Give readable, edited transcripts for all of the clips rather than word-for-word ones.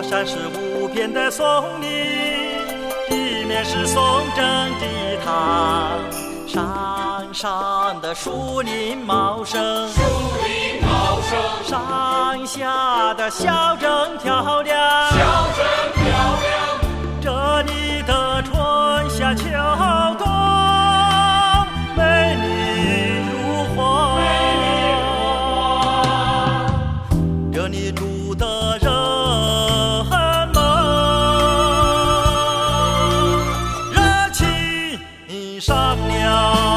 山是无边的松林，地面是松针的塔，山上的树林茂盛，山下的小镇漂亮，这里的春夏秋冬美丽如画，这里住的人们热情善良。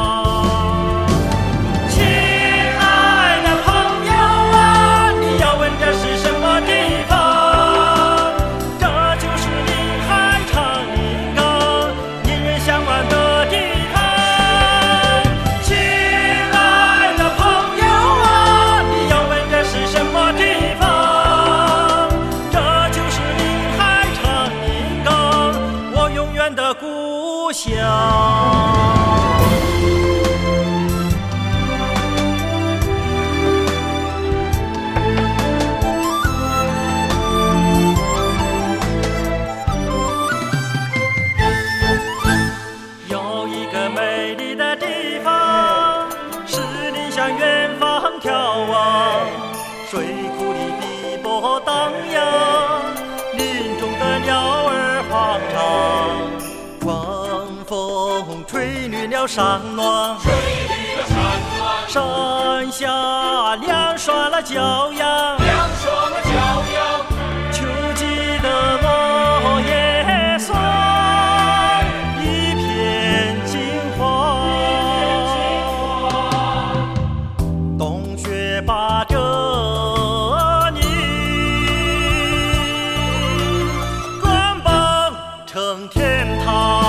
的故乡，有一个美丽的地方，使你向远方眺望，水库里碧波荡漾，林中的鸟儿欢唱，春风吹绿了山峦，山下凉爽了骄阳，秋季的落叶松，一片金黄，冬雪把着你捆绑成天堂。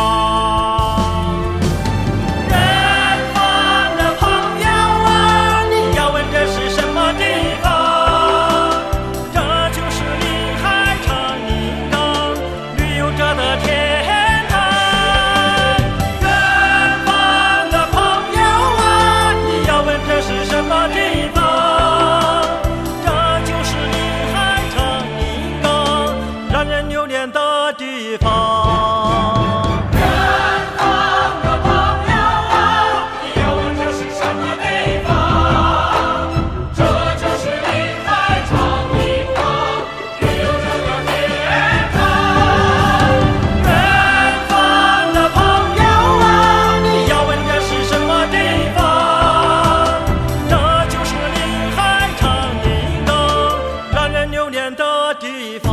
的地方， 远方的朋友啊，你要问这是什么地方？这就是林海长宁港，旅游者的天堂。 远方的朋友啊，你要问这是什么地方？这就是林海长宁港，让人留恋的地方。